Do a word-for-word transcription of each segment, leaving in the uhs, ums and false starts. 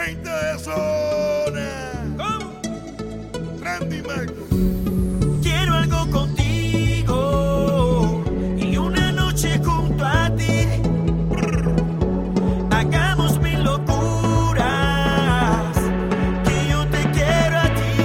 Gente de zona. ¿Cómo? Randy Mac. Quiero algo contigo y una noche junto a ti. Hagamos mil locuras, que yo te quiero a ti.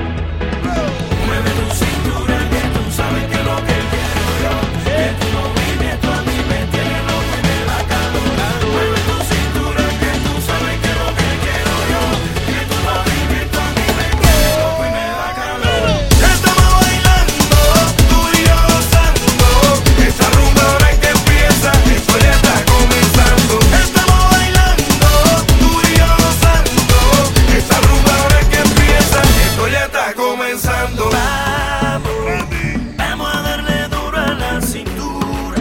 Mueve tu cintura, que tú sabes que lo que quiero yo. Que tu movimiento a mí me tiene loco y me da calor. Mueve tu cintura, que tú sabes que lo que quiero yo. Que tu movimiento a mí me tiene loco y me da calor. Estamos bailando, tú y yo gozando. Esa rumba ahora que empieza, esto ya está comenzando. Estamos bailando, tú y yo gozando. Esa rumba ahora que empieza, esto ya está comenzando. Vamos, Randy. vamos a darle duro a la cintura.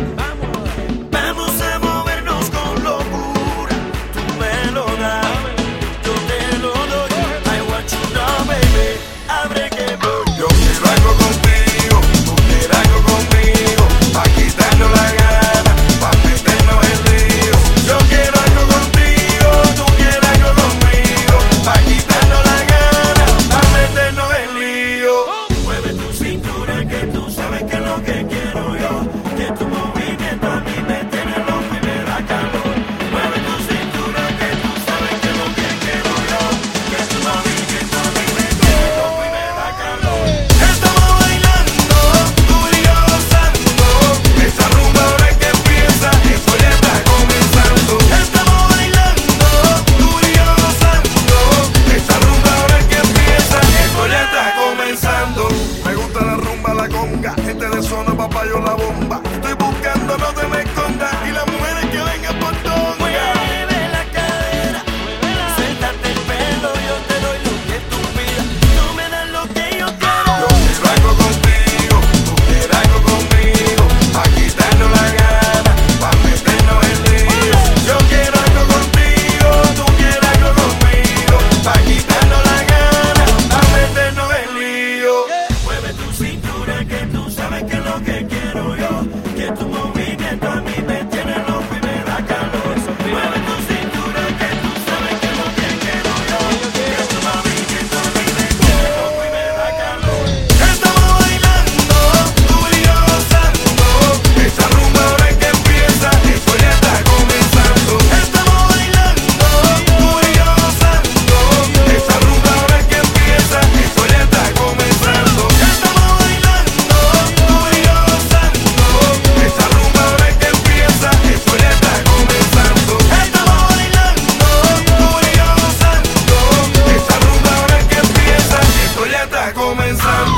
Vamos a movernos con locura. Tú me lo das, yo te lo doy. I want you now, baby. Abre que voy. Yo quiero algo contigo, tú quieres algo conmigo, pa' quitarnos la gana, pa' meternos en lío. Yo quiero algo contigo, tú quieres algo conmigo, pa' quitarnos la gana, pa' meternos en lío. Mueve tu cintura, que tú sabes que es lo que quiero yo. Que tu movimiento a mí me tiene loco y me da calor. Mueve tu cintura, que tú sabes que es lo que quiero yo. Que tu movimiento a mí me tiene loco y me da calor. Estamos bailando, tú y yo gozando. Esa rumba ahora que empieza, esto ya está comenzando. Estamos bailando, tú y yo gozando. Esa rumba ahora que empieza, esto ya está comenzando. Me gusta la rumba, la conga. Gente de zona, papá, yo la bomba. Estoy buscando, no te me escondas. Y las mujeres que vengan por tonga. Mueve la cadera, suéltate el pelo, yo te doy lo que tú pidas. Tú me das lo que yo quiero. Yo quiero algo contigo, tú quieres algo conmigo, pa' quitarnos la gana, pa' meternos en lío. Yo quiero algo contigo, tú quieres algo conmigo, pa' quitarnos la gana, pa' meternos en lío. Mueve tu cintura, que tú sabes que es lo que quiero yo. Que tu movimiento a mí me tiene loco y me da calor. Mueve tu cintura, que tú sabes que es lo que quiero yo. Que tu movimiento a mí me tiene loco y me da calor. Estamos bailando, tú y yo gozando. Esa rumba ahora que empieza, esto ya está comenzando. Estamos bailando, tú y yo gozando. Esa rumba ahora que empieza, esto ya está comenzando. Estamos bailando, tú y yo gozando. Esa rumba ahora que empieza, esto ya está comenzando. Estamos bailando, tú y yo gozando. Esa rumba ahora que empieza, esto ya está comenzando.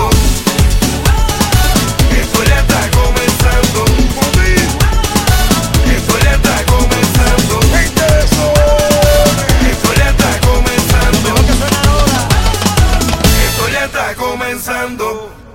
Esto ya está comenzando. Esto ya está comenzando. Esto ya está comenzando. Esto ya está comenzando.